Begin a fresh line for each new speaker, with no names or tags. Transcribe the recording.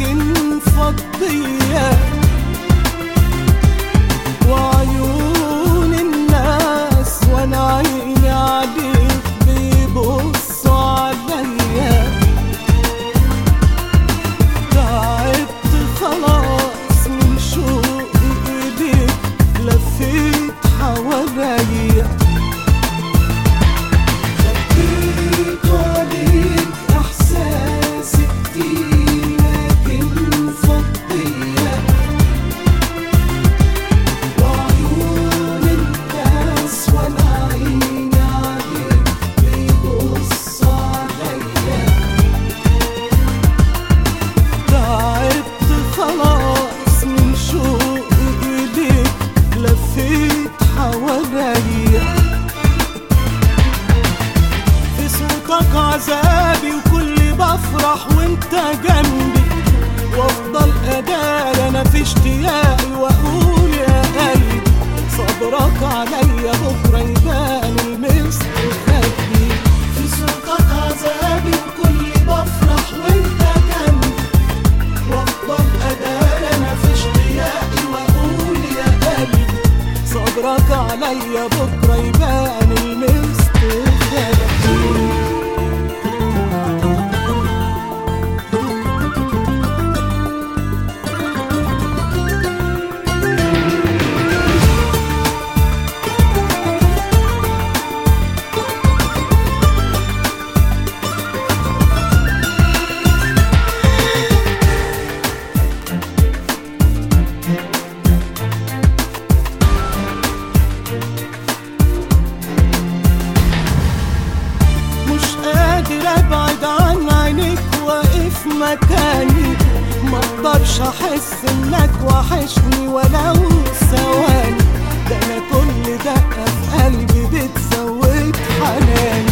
لكن فضية، وعيون الناس وانا عيني عليك بيبصوا عليا. تعبت خلاص من شوق ايديك، لفيت حواليا، خبيت عليك احساسي كتير لكن فضية، وعيون الناس وانا عيني عليك بيبصوا عليا. تعبت خلاص من شوق ايديك، لفيت حواليا. في صوتك عذابي وكل بفرح وانت جنبي، وافضل ادار انا في اشتياقي واقول يا قلبي صبرك عليا بكره يبان المستخبي. في صوتك عذابي وكل بفرح وانت جنبي، وافضل ادار انا في اشتياقي واقول يا قلبي صبرك عليا بكره يبان المستخبي. ابعد عن عينيك واقف مكاني، مقدرش احس انك وحشني ولو ثواني، ده انا كل دقة في قلبي بتزود حناني.